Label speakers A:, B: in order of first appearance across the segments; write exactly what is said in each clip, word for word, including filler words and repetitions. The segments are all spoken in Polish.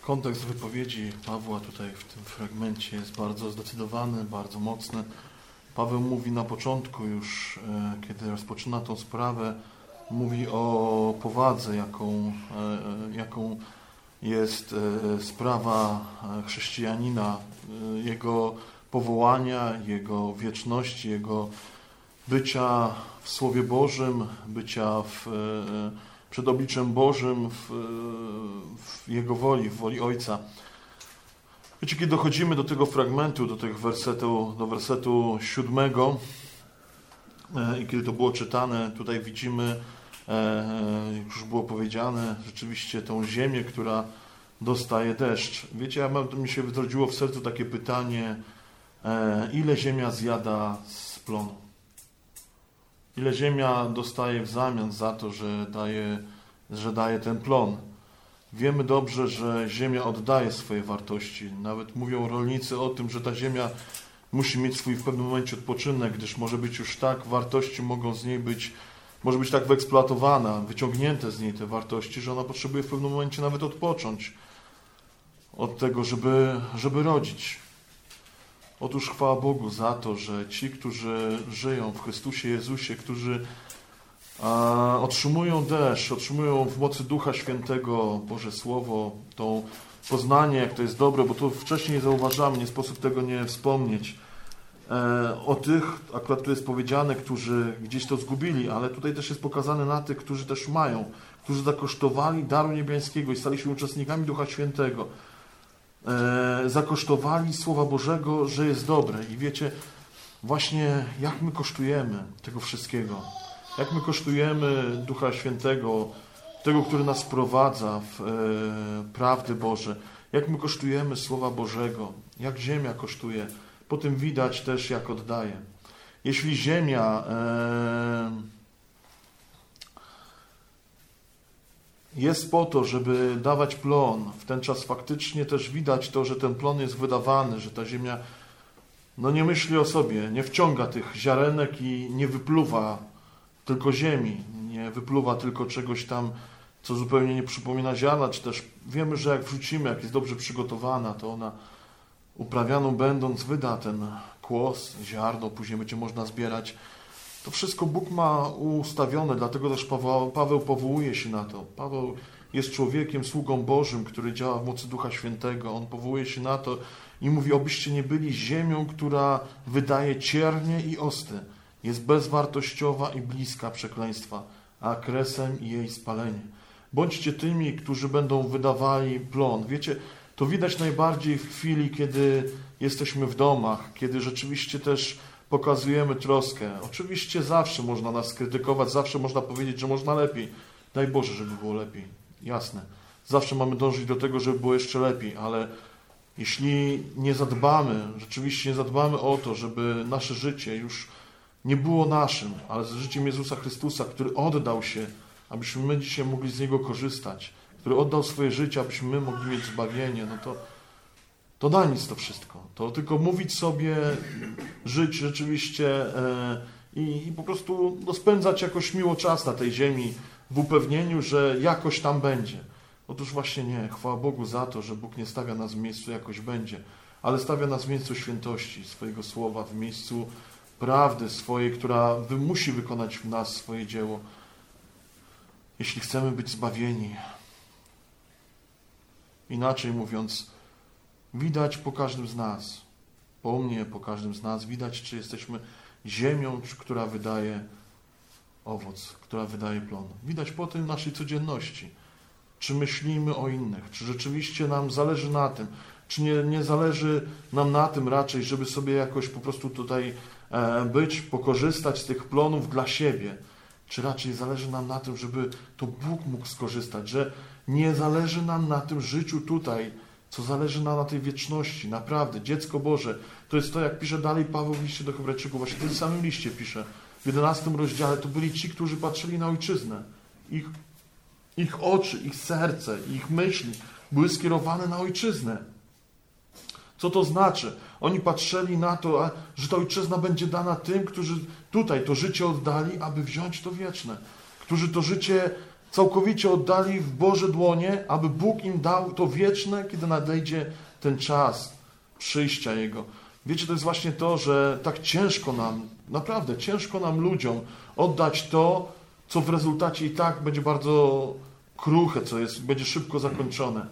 A: Kontekst wypowiedzi Pawła tutaj w tym fragmencie jest bardzo zdecydowany, bardzo mocny. Paweł mówi na początku już, kiedy rozpoczyna tą sprawę, mówi o powadze, jaką, jaką jest sprawa chrześcijanina, jego powołania, jego wieczności, jego bycia w Słowie Bożym, bycia w, przed obliczem Bożym, w, w Jego woli, w woli Ojca. Wiecie, kiedy dochodzimy do tego fragmentu, do tego wersetu, do wersetu siódmego i kiedy to było czytane, tutaj widzimy, jak już było powiedziane, rzeczywiście tą ziemię, która dostaje deszcz. Wiecie, ja mam, to mi się zrodziło w sercu takie pytanie, ile ziemia zjada z plonu? Ile ziemia dostaje w zamian za to, że daje, że daje ten plon? Wiemy dobrze, że ziemia oddaje swoje wartości. Nawet mówią rolnicy o tym, że ta ziemia musi mieć swój w pewnym momencie odpoczynek, gdyż może być już tak, wartości mogą z niej być, może być tak wyeksploatowana, wyciągnięte z niej te wartości, że ona potrzebuje w pewnym momencie nawet odpocząć od tego, żeby, żeby rodzić. Otóż chwała Bogu za to, że ci, którzy żyją w Chrystusie Jezusie, którzy a, otrzymują deszcz, otrzymują w mocy Ducha Świętego Boże Słowo, to poznanie, jak to jest dobre, bo to wcześniej zauważamy, nie sposób tego nie wspomnieć. E, o tych, akurat tu jest powiedziane, którzy gdzieś to zgubili, ale tutaj też jest pokazane na tych, którzy też mają, którzy zakosztowali daru niebiańskiego i stali się uczestnikami Ducha Świętego. E, zakosztowali Słowa Bożego, że jest dobre. I wiecie, właśnie jak my kosztujemy tego wszystkiego, jak my kosztujemy Ducha Świętego, tego, który nas prowadza w e, prawdy Boże, jak my kosztujemy Słowa Bożego, jak ziemia kosztuje, po tym widać też, jak oddaje. Jeśli ziemia e, jest po to, żeby dawać plon, w ten czas faktycznie też widać to, że ten plon jest wydawany, że ta ziemia no nie myśli o sobie, nie wciąga tych ziarenek i nie wypluwa tylko ziemi, nie wypluwa tylko czegoś tam, co zupełnie nie przypomina ziarna, czy też wiemy, że jak wrzucimy, jak jest dobrze przygotowana, to ona uprawianą będąc wyda ten kłos, ziarno, później będzie można zbierać. To wszystko Bóg ma ustawione, dlatego też Paweł, Paweł powołuje się na to. Paweł jest człowiekiem, sługą Bożym, który działa w mocy Ducha Świętego. On powołuje się na to i mówi, obyście nie byli ziemią, która wydaje ciernie i osty. Jest bezwartościowa i bliska przekleństwa, a kresem jej spalenie. Bądźcie tymi, którzy będą wydawali plon. Wiecie, to widać najbardziej w chwili, kiedy jesteśmy w domach, kiedy rzeczywiście też pokazujemy troskę. Oczywiście zawsze można nas krytykować, zawsze można powiedzieć, że można lepiej. Daj Boże, żeby było lepiej. Jasne. Zawsze mamy dążyć do tego, żeby było jeszcze lepiej, ale jeśli nie zadbamy, rzeczywiście nie zadbamy o to, żeby nasze życie już nie było naszym, ale z życiem Jezusa Chrystusa, który oddał się, abyśmy my dzisiaj mogli z Niego korzystać, który oddał swoje życie, abyśmy my mogli mieć zbawienie, no to, to na nic to wszystko. To tylko mówić sobie, żyć rzeczywiście e, i, i po prostu no, spędzać jakoś miło czas na tej ziemi w upewnieniu, że jakoś tam będzie. Otóż właśnie nie. Chwała Bogu za to, że Bóg nie stawia nas w miejscu jakoś będzie, ale stawia nas w miejscu świętości swojego słowa, w miejscu prawdy swojej, która musi wykonać w nas swoje dzieło, jeśli chcemy być zbawieni. Inaczej mówiąc, widać po każdym z nas, po mnie, po każdym z nas, widać, czy jesteśmy ziemią, która wydaje owoc, która wydaje plon. Widać po tym naszej codzienności, czy myślimy o innych, czy rzeczywiście nam zależy na tym, czy nie, nie zależy nam na tym raczej, żeby sobie jakoś po prostu tutaj e, być, pokorzystać z tych plonów dla siebie, czy raczej zależy nam na tym, żeby to Bóg mógł skorzystać, że nie zależy nam na tym życiu tutaj, co zależy nam na tej wieczności. Naprawdę, dziecko Boże, to jest to, jak pisze dalej Paweł w liście do Hebrajczyków, właśnie w tym samym liście pisze, w jedenastym rozdziale, to byli ci, którzy patrzyli na ojczyznę. Ich, ich oczy, ich serce, ich myśli były skierowane na ojczyznę. Co to znaczy? Oni patrzyli na to, że ta ojczyzna będzie dana tym, którzy tutaj to życie oddali, aby wziąć to wieczne. Którzy to życie całkowicie oddali w Boże dłonie, aby Bóg im dał to wieczne, kiedy nadejdzie ten czas przyjścia Jego. Wiecie, to jest właśnie to, że tak ciężko nam, naprawdę ciężko nam ludziom oddać to, co w rezultacie i tak będzie bardzo kruche, co jest, będzie szybko zakończone.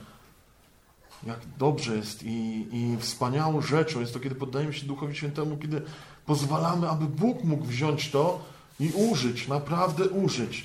A: Jak dobrze jest i, i wspaniałą rzeczą jest to, kiedy poddajemy się Duchowi Świętemu, kiedy pozwalamy, aby Bóg mógł wziąć to i użyć, naprawdę użyć.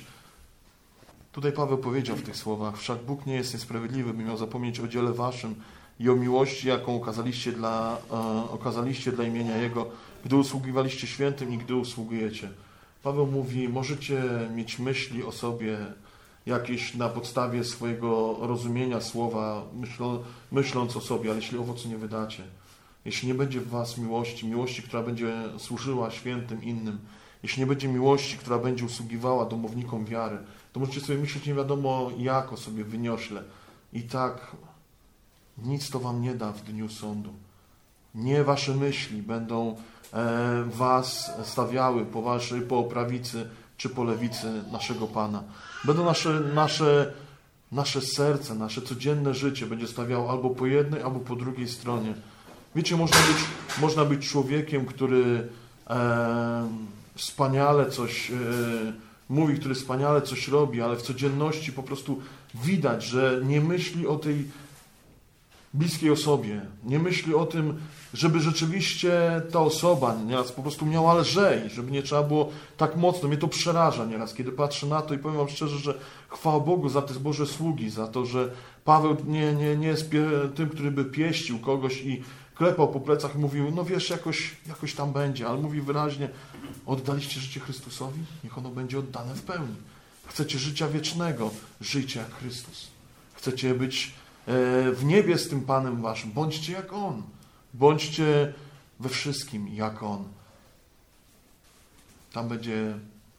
A: Tutaj Paweł powiedział w tych słowach: wszak Bóg nie jest niesprawiedliwy, by miał zapomnieć o dziele waszym i o miłości, jaką okazaliście dla, e, okazaliście dla imienia Jego, gdy usługiwaliście świętym i gdy usługujecie. Paweł mówi, możecie mieć myśli o sobie jakieś na podstawie swojego rozumienia słowa, myślą, myśląc o sobie, ale jeśli owocu nie wydacie, jeśli nie będzie w was miłości, miłości, która będzie służyła świętym innym, jeśli nie będzie miłości, która będzie usługiwała domownikom wiary, to możecie sobie myśleć nie wiadomo jak o sobie wyniośle. I tak nic to wam nie da w dniu sądu. Nie wasze myśli będą e, was stawiały po, waszej, po prawicy czy po lewicy naszego Pana. Będą nasze, nasze, nasze serce, nasze codzienne życie będzie stawiało albo po jednej, albo po drugiej stronie. Wiecie, można być, można być człowiekiem, który e, wspaniale coś e, mówi, który wspaniale coś robi, ale w codzienności po prostu widać, że nie myśli o tej bliskiej osobie. Nie myśli o tym, żeby rzeczywiście ta osoba nieraz po prostu miała lżej, żeby nie trzeba było tak mocno. Mnie to przeraża nieraz, kiedy patrzę na to i powiem wam szczerze, że chwała Bogu za te Boże sługi, za to, że Paweł nie, nie, nie jest tym, który by pieścił kogoś i klepał po plecach i mówił, no wiesz, jakoś, jakoś tam będzie, ale mówi wyraźnie, oddaliście życie Chrystusowi? Niech ono będzie oddane w pełni. Chcecie życia wiecznego? Żyjcie jak Chrystus. Chcecie być w niebie z tym Panem waszym? Bądźcie jak On. Bądźcie we wszystkim jak On. Tam będzie,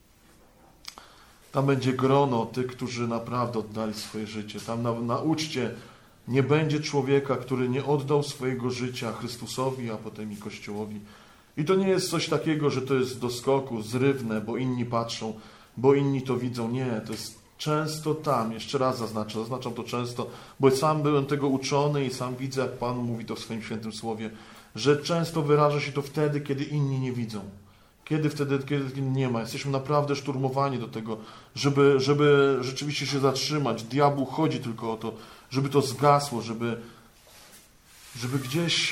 A: tam będzie grono tych, którzy naprawdę oddali swoje życie. Tam na, na uczcie nie będzie człowieka, który nie oddał swojego życia Chrystusowi, a potem i Kościołowi. I to nie jest coś takiego, że to jest do skoku, zrywne, bo inni patrzą, bo inni to widzą. Nie, to jest często tam, jeszcze raz zaznaczę, zaznaczam to często, bo sam byłem tego uczony i sam widzę, jak Pan mówi to w swoim świętym słowie, że często wyraża się to wtedy, kiedy inni nie widzą. Kiedy wtedy, kiedy nie ma. Jesteśmy naprawdę szturmowani do tego, żeby, żeby rzeczywiście się zatrzymać. Diabłu chodzi tylko o to, żeby to zgasło, żeby, żeby gdzieś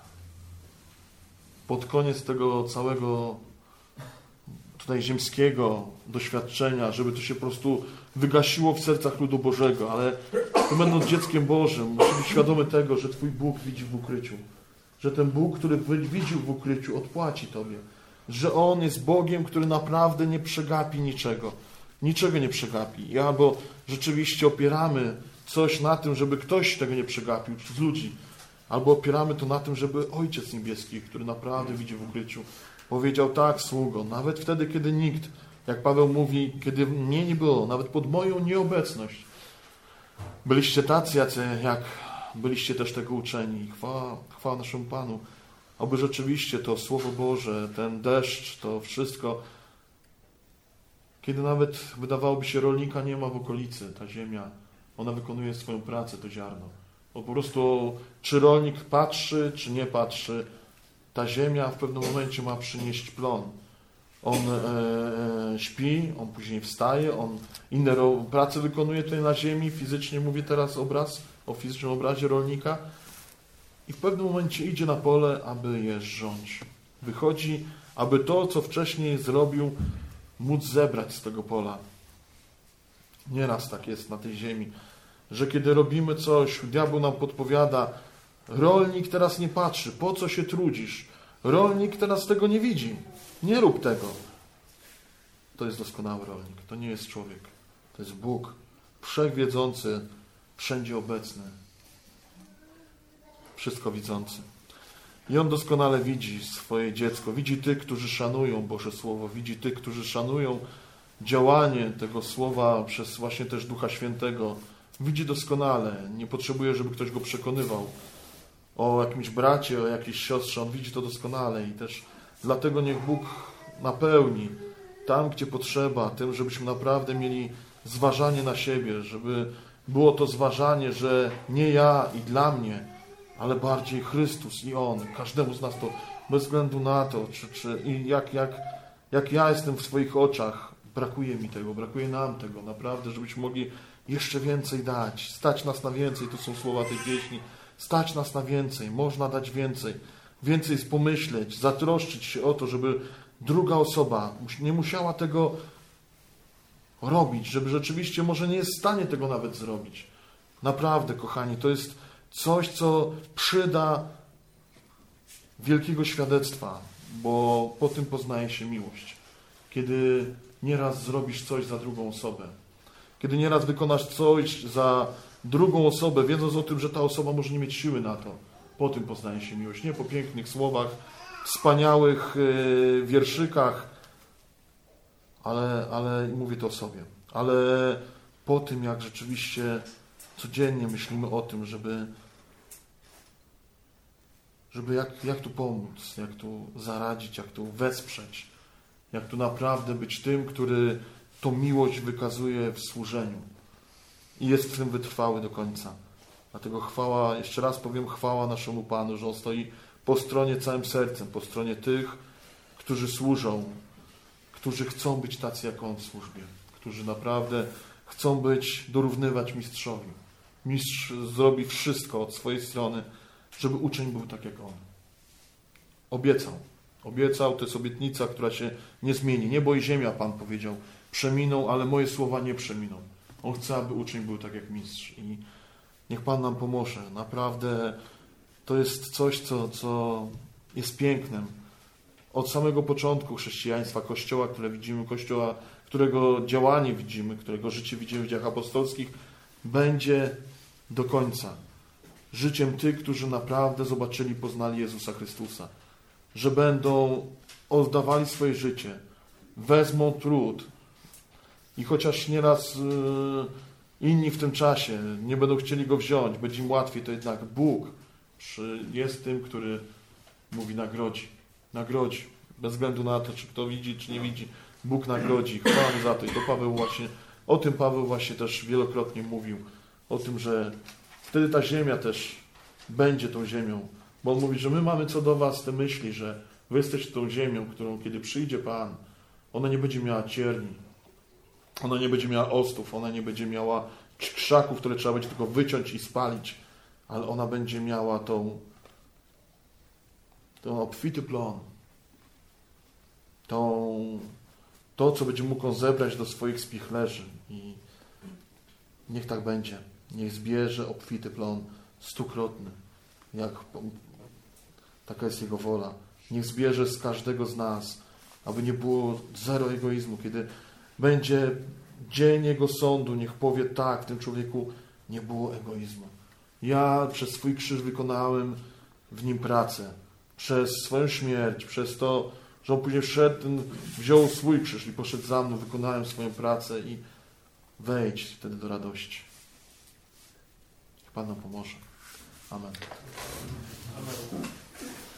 A: pod koniec tego całego tutaj ziemskiego doświadczenia, żeby to się po prostu wygasiło w sercach ludu Bożego, ale to będąc dzieckiem Bożym, musisz być świadomy tego, że Twój Bóg widzi w ukryciu. Że ten Bóg, który widził w ukryciu, odpłaci Tobie. Że On jest Bogiem, który naprawdę nie przegapi niczego. Niczego nie przegapi. I albo rzeczywiście opieramy coś na tym, żeby ktoś tego nie przegapił z ludzi, albo opieramy to na tym, żeby Ojciec Niebieski, który naprawdę widzi w ukryciu, powiedział tak, sługo, nawet wtedy, kiedy nikt, jak Paweł mówi, kiedy mnie nie było, nawet pod moją nieobecność, byliście tacy, jacy, jak byliście też tego uczeni. Chwała, chwała naszemu Panu. Aby rzeczywiście to Słowo Boże, ten deszcz, to wszystko, kiedy nawet wydawałoby się rolnika nie ma w okolicy, ta ziemia, ona wykonuje swoją pracę, to ziarno. Bo po prostu czy rolnik patrzy, czy nie patrzy, ta ziemia w pewnym momencie ma przynieść plon. On e, śpi, on później wstaje, on inne prace wykonuje tutaj na ziemi, fizycznie mówię teraz obraz, o fizycznym obrazie rolnika i w pewnym momencie idzie na pole, aby je rząć. Wychodzi, aby to, co wcześniej zrobił, móc zebrać z tego pola. Nieraz tak jest na tej ziemi, że kiedy robimy coś, diabeł nam podpowiada, rolnik teraz nie patrzy, po co się trudzisz? Rolnik teraz tego nie widzi. Nie rób tego. To jest doskonały rolnik. To nie jest człowiek. To jest Bóg. Wszechwiedzący, wszędzie obecny. Wszystko widzący. I On doskonale widzi swoje dziecko. Widzi tych, którzy szanują Boże Słowo. Widzi tych, którzy szanują działanie tego Słowa przez właśnie też Ducha Świętego. Widzi doskonale. Nie potrzebuje, żeby ktoś go przekonywał o jakimś bracie, o jakiejś siostrze. On widzi to doskonale i też dlatego niech Bóg napełni tam, gdzie potrzeba, tym, żebyśmy naprawdę mieli zważanie na siebie, żeby było to zważanie, że nie ja i dla mnie, ale bardziej Chrystus i On. Każdemu z nas to, bez względu na to, czy, czy i jak, jak, jak ja jestem w swoich oczach, brakuje mi tego, brakuje nam tego, naprawdę, żebyśmy mogli jeszcze więcej dać, stać nas na więcej, to są słowa tej pieśni, stać nas na więcej, można dać więcej, więcej pomyśleć, zatroszczyć się o to, żeby druga osoba nie musiała tego robić, żeby rzeczywiście może nie jest w stanie tego nawet zrobić. Naprawdę, kochani, to jest coś, co przyda wielkiego świadectwa, bo po tym poznaje się miłość. Kiedy nieraz zrobisz coś za drugą osobę, kiedy nieraz wykonasz coś za drugą osobę, wiedząc o tym, że ta osoba może nie mieć siły na to, po tym poznaje się miłość. Nie po pięknych słowach, wspaniałych yy, wierszykach, ale, ale mówię to o sobie, ale po tym, jak rzeczywiście codziennie myślimy o tym, żeby żeby jak, jak tu pomóc, jak tu zaradzić, jak tu wesprzeć, jak tu naprawdę być tym, który tą miłość wykazuje w służeniu i jest w tym wytrwały do końca. Dlatego chwała, jeszcze raz powiem, chwała naszemu Panu, że On stoi po stronie całym sercem, po stronie tych, którzy służą, którzy chcą być tacy jak On w służbie, którzy naprawdę chcą być, dorównywać mistrzowi. Mistrz zrobi wszystko od swojej strony, żeby uczeń był tak jak On. Obiecał. Obiecał, to jest obietnica, która się nie zmieni. Niebo i ziemia, Pan powiedział, przeminą, ale moje słowa nie przeminą. On chce, aby uczeń był tak jak mistrz. I niech Pan nam pomoże. Naprawdę to jest coś, co, co jest pięknem. Od samego początku chrześcijaństwa, Kościoła, które widzimy, Kościoła, którego działanie widzimy, którego życie widzimy w dziejach apostolskich, będzie do końca życiem tych, którzy naprawdę zobaczyli, poznali Jezusa Chrystusa. Że będą oddawali swoje życie, wezmą trud i chociaż nieraz yy, inni w tym czasie nie będą chcieli go wziąć, będzie im łatwiej, to jednak Bóg jest tym, który mówi nagrodzi. Nagrodzi. Bez względu na to, czy kto widzi, czy nie widzi. Bóg nagrodzi. Chwała mu za to. I to Paweł właśnie, o tym Paweł właśnie też wielokrotnie mówił. O tym, że wtedy ta ziemia też będzie tą ziemią. Bo on mówi, że my mamy co do was te myśli, że wy jesteście tą ziemią, którą kiedy przyjdzie Pan, ona nie będzie miała cierni. Ona nie będzie miała ostów. Ona nie będzie miała krzaków, które trzeba będzie tylko wyciąć i spalić. Ale ona będzie miała tą ten obfity plon. Tą, to, co będzie mógł on zebrać do swoich spichlerzy. I niech tak będzie. Niech zbierze obfity plon stukrotny. Jak, taka jest Jego wola. Niech zbierze z każdego z nas, aby nie było zero egoizmu. Kiedy będzie dzień Jego sądu, niech powie tak, w tym człowieku nie było egoizmu. Ja przez swój krzyż wykonałem w nim pracę. Przez swoją śmierć, przez to, że on później wszedł, ten, wziął swój krzyż i poszedł za mną, wykonałem swoją pracę i wejdź wtedy do radości. Niech Pan nam pomoże. Amen. Amen.